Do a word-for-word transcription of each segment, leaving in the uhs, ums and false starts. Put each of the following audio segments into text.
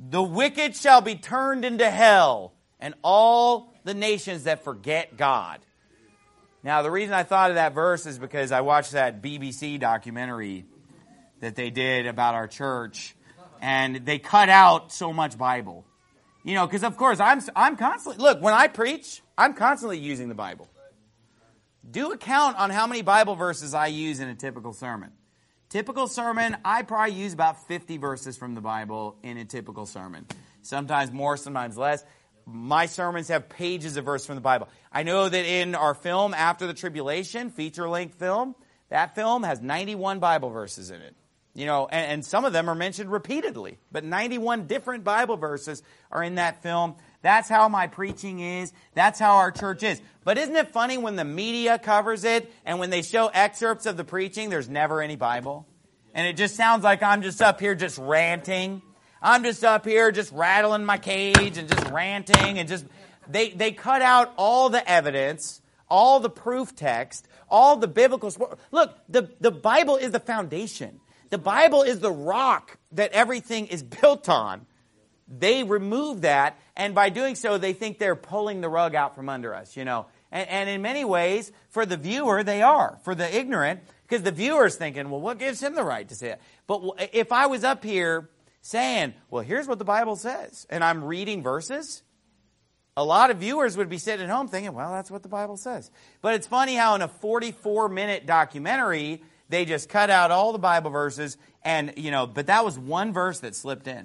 The wicked shall be turned into hell, and all the nations that forget God. Now, the reason I thought of that verse is because I watched that B B C documentary that they did about our church, and they cut out so much Bible. You know, because of course, I'm I'm constantly, look, when I preach, I'm constantly using the Bible. Do a count on how many Bible verses I use in a typical sermon. Typical sermon, I probably use about fifty verses from the Bible in a typical sermon. Sometimes more, sometimes less. My sermons have pages of verse from the Bible. I know that in our film, After the Tribulation, feature-length film, that film has ninety-one Bible verses in it. You know, and, and some of them are mentioned repeatedly. But ninety-one different Bible verses are in that film. That's how my preaching is. That's how our church is. But isn't it funny when the media covers it and when they show excerpts of the preaching, there's never any Bible? And it just sounds like I'm just up here just ranting. I'm just up here just rattling my cage and just ranting and just... They, they cut out all the evidence, all the proof text, all the biblical... Look, the, the Bible is the foundation. The Bible is the rock that everything is built on. They remove that, and by doing so, they think they're pulling the rug out from under us, you know. And, and in many ways, for the viewer, they are. For the ignorant, because the viewer's thinking, well, what gives him the right to say it? But if I was up here saying, well, here's what the Bible says, and I'm reading verses, a lot of viewers would be sitting at home thinking, well, that's what the Bible says. But it's funny how in a forty-four minute documentary, they just cut out all the Bible verses, and, you know, but that was one verse that slipped in.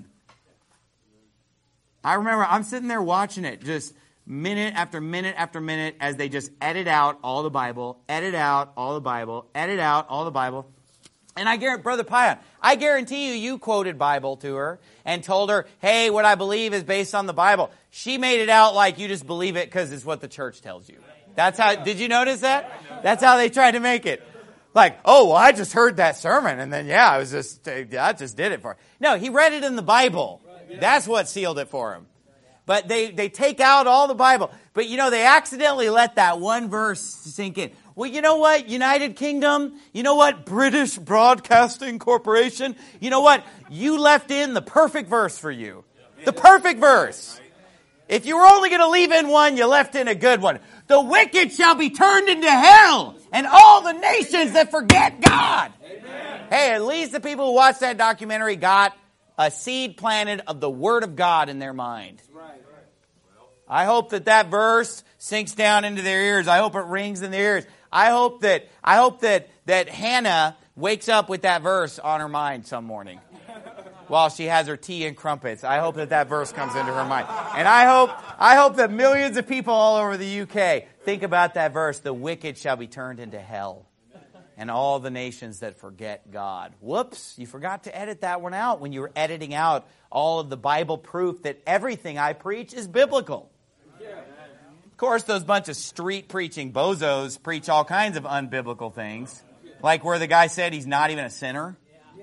I remember I'm sitting there watching it just minute after minute after minute as they just edit out all the Bible, edit out all the Bible, edit out all the Bible. And I guarantee, Brother Pion, I guarantee you, you quoted Bible to her and told her, hey, what I believe is based on the Bible. She made it out like you just believe it because it's what the church tells you. That's how, did you notice that? That's how they tried to make it. Like, oh, well, I just heard that sermon, and then, yeah, I was just, I just did it for her. No, he read it in the Bible. That's what sealed it for him. But they, they take out all the Bible. But, you know, they accidentally let that one verse sink in. Well, you know what, United Kingdom? You know what, British Broadcasting Corporation? You know what? You left in the perfect verse for you. The perfect verse. If you were only going to leave in one, you left in a good one. The wicked shall be turned into hell, and all the nations that forget God. Amen. Hey, at least the people who watched that documentary got a seed planted of the Word of God in their mind. I hope that that verse sinks down into their ears. I hope it rings in their ears. I hope that I hope that that Hannah wakes up with that verse on her mind some morning while she has her tea and crumpets. I hope that that verse comes into her mind. And I hope I hope that millions of people all over the U K think about that verse, the wicked shall be turned into hell, and all the nations that forget God. Whoops, you forgot to edit that one out when you were editing out all of the Bible proof that everything I preach is biblical. Of course, those bunch of street preaching bozos preach all kinds of unbiblical things. Like where the guy said he's not even a sinner.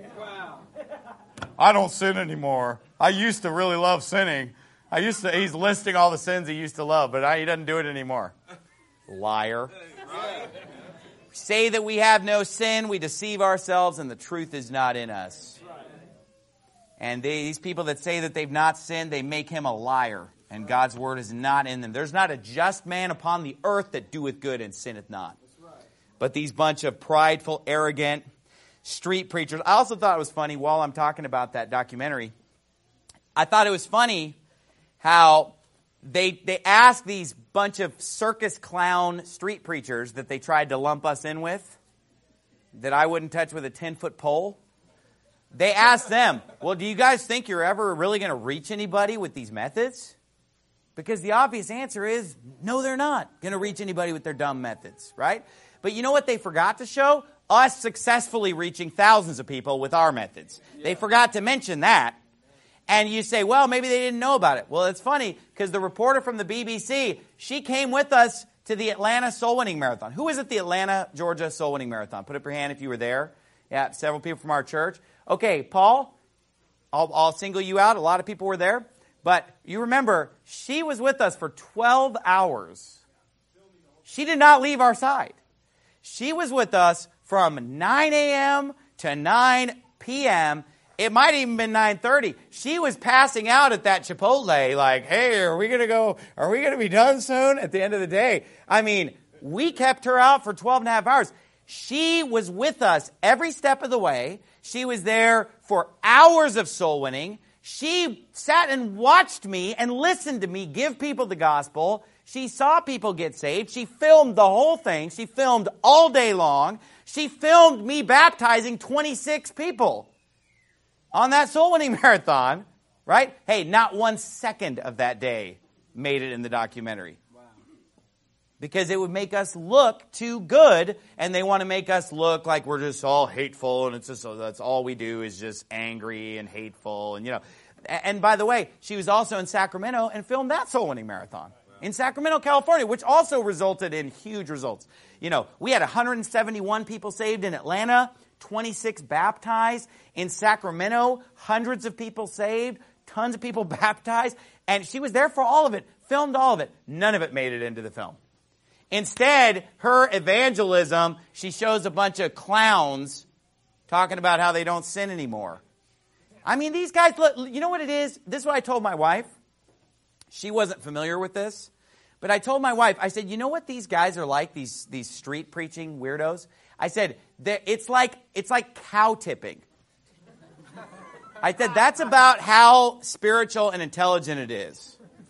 I don't sin anymore. I used to really love sinning. I used to. He's listing all the sins he used to love, but I, he doesn't do it anymore. Liar. We say that we have no sin, we deceive ourselves, and the truth is not in us. And they, these people that say that they've not sinned, they make him a liar. And God's word is not in them. There's not a just man upon the earth that doeth good and sinneth not. But these bunch of prideful, arrogant street preachers. I also thought it was funny while I'm talking about that documentary. I thought it was funny how they they asked these bunch of circus clown street preachers that they tried to lump us in with, that I wouldn't touch with a ten-foot pole. They asked them, well, do you guys think you're ever really going to reach anybody with these methods? Because the obvious answer is, no, they're not going to reach anybody with their dumb methods, right? But you know what they forgot to show? Us successfully reaching thousands of people with our methods. Yeah. They forgot to mention that. And you say, well, maybe they didn't know about it. Well, it's funny because the reporter from the B B C, she came with us to the Atlanta Soul Winning Marathon. Who was at the Atlanta, Georgia Soul Winning Marathon? Put up your hand if you were there. Yeah, several people from our church. Okay, Paul, I'll, I'll single you out. A lot of people were there. But you remember, she was with us for twelve hours. She did not leave our side. She was with us from nine a.m. to nine p.m. it might even been nine thirty. She was passing out at that Chipotle like, hey, are we going to go, are we going to be done soon at the end of the day? I mean, we kept her out for twelve and a half hours. She was with us every step of the way. She was there for hours of soul winning. She sat and watched me and listened to me give people the gospel. She saw people get saved. She filmed the whole thing. She filmed all day long. She filmed me baptizing twenty-six people on that soul winning marathon, right? Hey, not one second of that day made it in the documentary. Because it would make us look too good, and they want to make us look like we're just all hateful, and it's just that's all we do is just angry and hateful, and you know. And by the way, she was also in Sacramento and filmed that soul winning marathon in Sacramento, California, which also resulted in huge results. You know, we had one hundred seventy-one people saved in Atlanta, twenty-six baptized in Sacramento, hundreds of people saved, tons of people baptized, and she was there for all of it, filmed all of it. None of it made it into the film. Instead, her evangelism, she shows a bunch of clowns talking about how they don't sin anymore. I mean, these guys, you know what it is? This is what I told my wife. She wasn't familiar with this. But I told my wife, I said, you know what these guys are like, these, these street preaching weirdos? I said, it's like, it's like cow tipping. I said, that's about how spiritual and intelligent it is.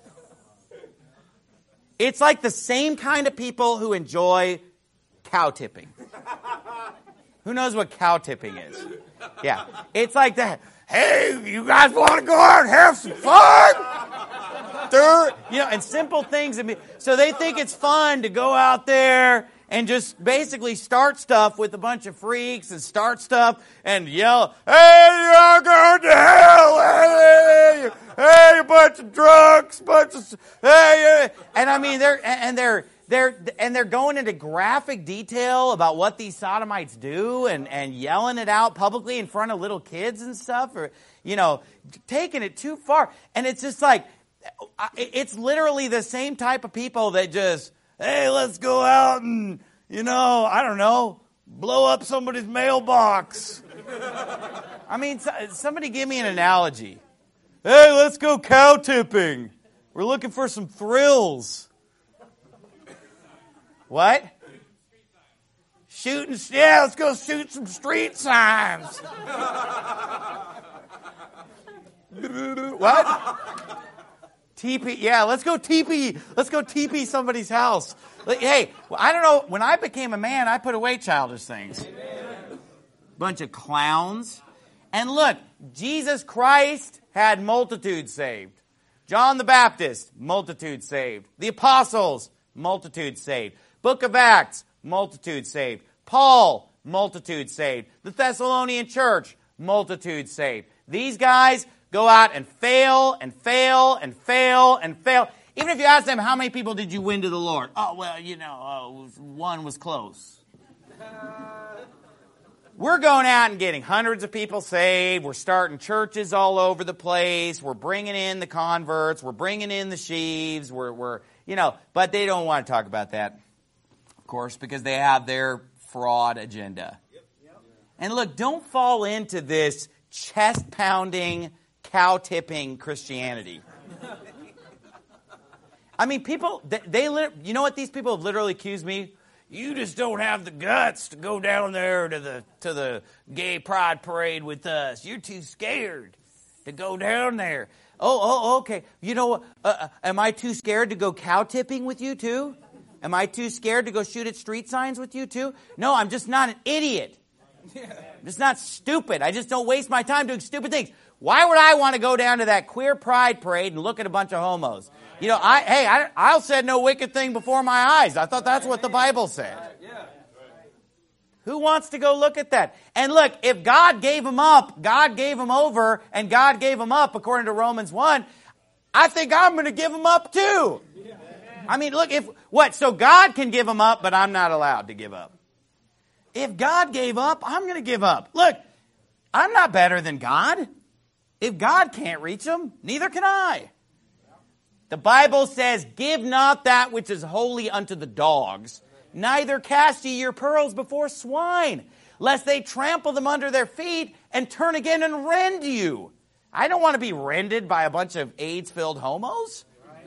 It's like the same kind of people who enjoy cow tipping. Who knows what cow tipping is? Yeah. It's like that. Hey, you guys want to go out and have some fun? Third, you know, and simple things. So they think it's fun to go out there and just basically start stuff with a bunch of freaks and start stuff and yell, hey, you're going to hell! Hey, hey, you bunch of drunks, bunch of hey, and I mean they're and they're they're and they're going into graphic detail about what these sodomites do and and yelling it out publicly in front of little kids and stuff, or you know, taking it too far. And it's just like it's literally the same type of people that just, hey, let's go out and, you know, I don't know, blow up somebody's mailbox. I mean, somebody give me an analogy. Hey, let's go cow tipping. We're looking for some thrills. What? Shooting, yeah, let's go shoot some street signs. What? T P, yeah, let's go T P, let's go T P somebody's house. Hey, I don't know, when I became a man, I put away childish things. Bunch of clowns. And look, Jesus Christ had multitudes saved. John the Baptist, multitudes saved. The apostles, multitudes saved. Book of Acts, multitudes saved. Paul, multitudes saved. The Thessalonian church, multitudes saved. These guys go out and fail and fail and fail and fail. Even if you ask them, how many people did you win to the Lord? Oh, well, you know, uh, one was close. We're going out and getting hundreds of people saved. We're starting churches all over the place. We're bringing in the converts. We're bringing in the sheaves. We're, we're, you know, but they don't want to talk about that, of course, because they have their fraud agenda. Yep. Yep. And look, don't fall into this chest-pounding, cow-tipping Christianity. I mean, people, they, they, you know what these people have literally accused me? You just don't have the guts to go down there to the to the gay pride parade with us. You're too scared to go down there. Oh, oh, okay. You know what? Uh, am I too scared to go cow tipping with you too? Am I too scared to go shoot at street signs with you too? No, I'm just not an idiot. I'm just not stupid. I just don't waste my time doing stupid things. Why would I want to go down to that queer pride parade and look at a bunch of homos? You know, I hey, I, I'll said no wicked thing before my eyes. I thought that's what the Bible said. Who wants to go look at that? And look, if God gave them up, God gave them over, and God gave them up, according to Romans one, I think I'm going to give them up too. I mean, look, if what? So God can give them up, but I'm not allowed to give up. If God gave up, I'm going to give up. Look, I'm not better than God. If God can't reach them, neither can I. The Bible says, give not that which is holy unto the dogs, neither cast ye your pearls before swine. lest they trample them under their feet and turn again and rend you. I don't want to be rended by a bunch of AIDS-filled homos.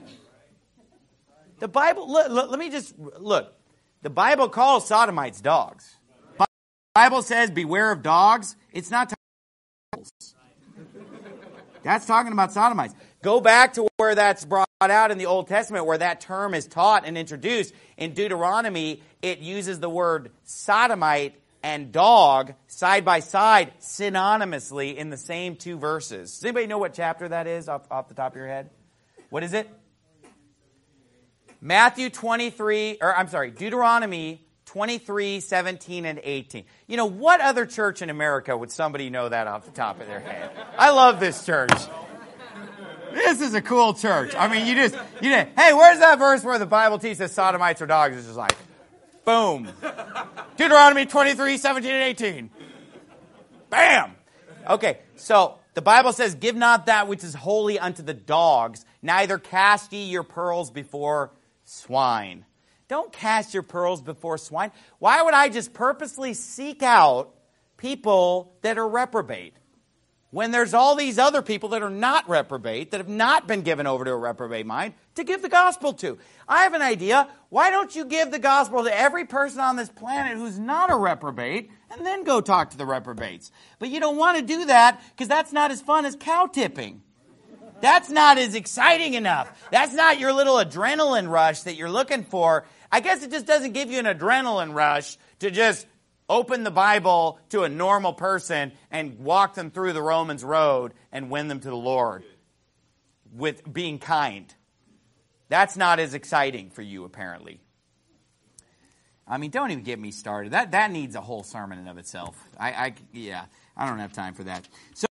The Bible, look, look, let me just, look. The Bible calls sodomites dogs. The Bible says, beware of dogs. It's not talking about That's talking about sodomites. Go back to where that's brought out in the Old Testament, where that term is taught and introduced. In Deuteronomy, it uses the word sodomite and dog side by side synonymously in the same two verses. Does anybody know what chapter that is off, off the top of your head? What is it? Matthew twenty-three, or I'm sorry, Deuteronomy twenty-three, seventeen, and eighteen. You know, what other church in America would somebody know that off the top of their head? I love this church. This is a cool church. I mean, you just, you know, hey, where's that verse where the Bible teaches sodomites are dogs? It's just like, boom. Deuteronomy twenty-three, seventeen, and eighteen. Bam. Okay, so the Bible says, give not that which is holy unto the dogs, neither cast ye your pearls before swine. Don't cast your pearls before swine. Why would I just purposely seek out people that are reprobate when there's all these other people that are not reprobate, that have not been given over to a reprobate mind, to give the gospel to? I have an idea. Why don't you give the gospel to every person on this planet who's not a reprobate, and then go talk to the reprobates? But you don't want to do that because that's not as fun as cow tipping. That's not as exciting enough. That's not your little adrenaline rush that you're looking for. I guess it just doesn't give you an adrenaline rush to just open the Bible to a normal person and walk them through the Romans road and win them to the Lord with being kind. That's not as exciting for you, apparently. I mean, don't even get me started. That that needs a whole sermon in of itself. I, I yeah, I don't have time for that. So